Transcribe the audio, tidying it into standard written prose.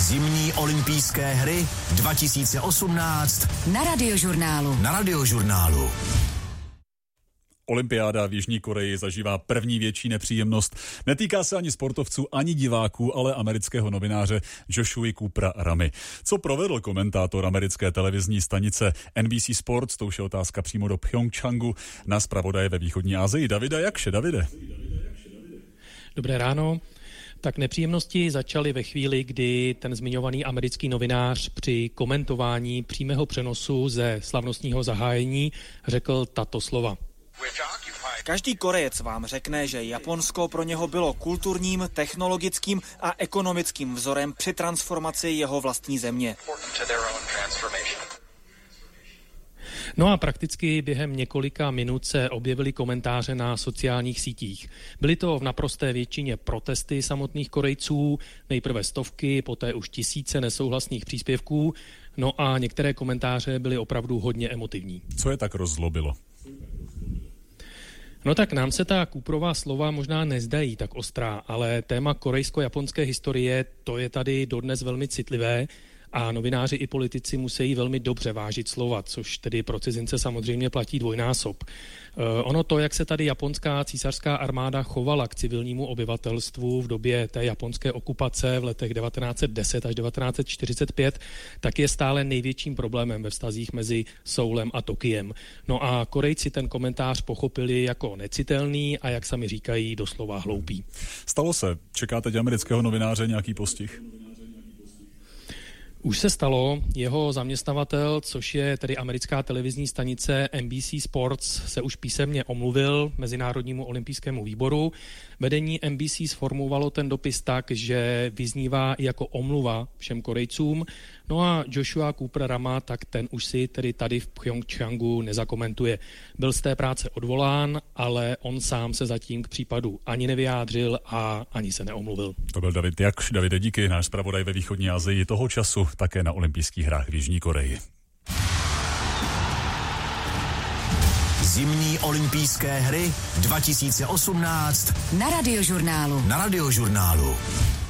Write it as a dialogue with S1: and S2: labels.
S1: Zimní olympijské hry 2018
S2: na Radiožurnálu.
S3: Olympiáda v Jižní Koreji zažívá první větší nepříjemnost. Netýká se ani sportovců, ani diváků, ale amerického novináře Joshua Coopera Ramy. Co provedl komentátor americké televizní stanice NBC Sports, to už je otázka přímo do Pchjongčchangu na zpravodaje ve východní Asii. Davide Jakše, Davide.
S4: Dobré ráno. Tak nepříjemnosti začaly ve chvíli, kdy ten zmiňovaný americký novinář při komentování přímého přenosu ze slavnostního zahájení řekl tato slova.
S5: Každý Korejec vám řekne, že Japonsko pro něho bylo kulturním, technologickým a ekonomickým vzorem při transformaci jeho vlastní země.
S4: No a prakticky během několika minut se objevily komentáře na sociálních sítích. Byly to v naprosté většině protesty samotných Korejců, nejprve stovky, poté už tisíce nesouhlasných příspěvků, no a některé komentáře byly opravdu hodně emotivní.
S3: Co je tak rozzlobilo?
S4: No tak nám se ta Cooperová slova možná nezdají tak ostrá, ale téma korejsko-japonské historie, to je tady dodnes velmi citlivé a novináři i politici musí velmi dobře vážit slova, což tedy pro cizince samozřejmě platí dvojnásob. Ono to, jak se tady japonská císařská armáda chovala k civilnímu obyvatelstvu v době té japonské okupace v letech 1910 až 1945, tak je stále největším problémem ve vztazích mezi Soulem a Tokiem. No a Korejci ten komentář pochopili jako necitelný a jak sami říkají, doslova hloupý.
S3: Stalo se. Čeká teď amerického novináře nějaký postih?
S4: Už se stalo, jeho zaměstnavatel, což je tedy americká televizní stanice NBC Sports, se už písemně omluvil Mezinárodnímu olympijskému výboru. Vedení NBC sformulovalo ten dopis tak, že vyznívá jako omluva všem Korejcům. No a Joshua Cooper Rama, tak ten už si tedy tady v Pchjongčchangu nezakomentuje. Byl z té práce odvolán, ale on sám se zatím k případu ani nevyjádřil a ani se neomluvil.
S3: To byl David Jakš. Davide, díky, náš zpravodaj ve východní Asii, toho času také na olympijských hrách v Jižní Koreji.
S1: Zimní olympijské hry 2018
S2: na Radiožurnálu.